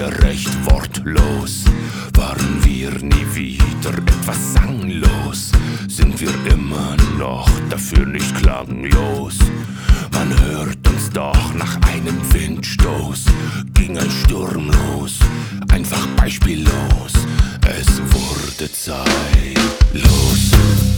wieder recht wortlos. Waren wir nie wieder etwas sanglos? Sind wir immer noch dafür nicht klanglos? Man hört uns doch nach einem Windstoß. Ging ein Sturm los, einfach beispiellos. Es wurde zeitlos.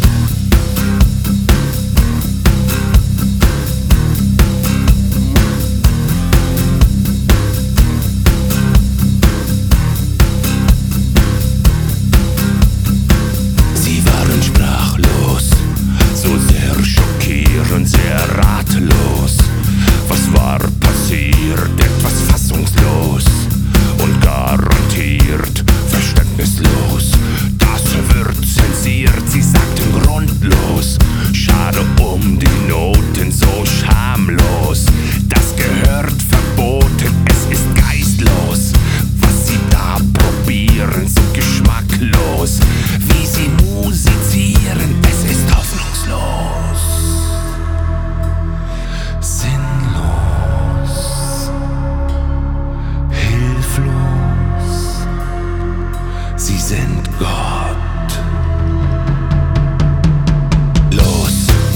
Sehr ratlos. Was war passiert? Etwas fassungslos und garantiert verständnislos. Das wird zensiert, sie sagten grundlos. Schade um die Noten, so schamlos. Das gehört verboten, es ist geistlos. Was sie da probieren, so geschmacklos. Wie sie musizieren, es ist hoffnungslos. Sie sind Gott. Los.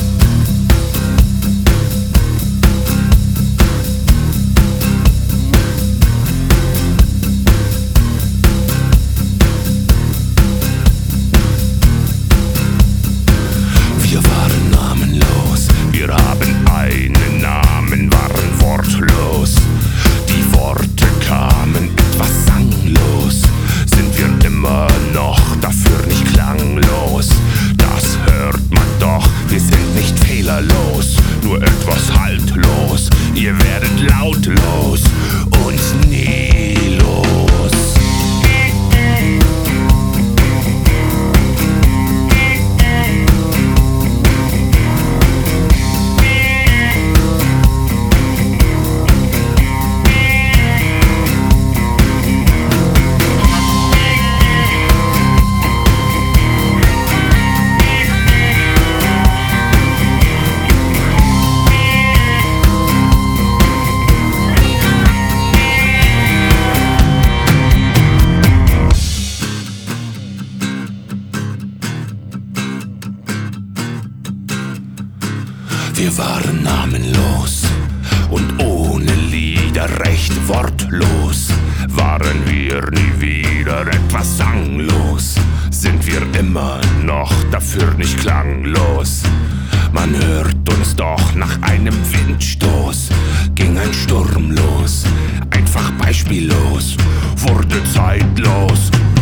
Wir waren namenlos, wir haben einen Namen, waren wortlos. Die Worte kamen etwas sanglos. Sind wir immer noch dafür nicht klanglos? Das hört man doch, wir sind nicht fehlerlos, nur etwas haltlos. Ihr werdet lautlos und nie los. Wir waren namenlos und ohne Lieder recht wortlos. Waren wir nie wieder etwas sanglos? Sind wir immer noch dafür nicht klanglos? Man hört uns doch nach einem Windstoß. Ging ein Sturm los, einfach beispiellos, wurde zeitlos.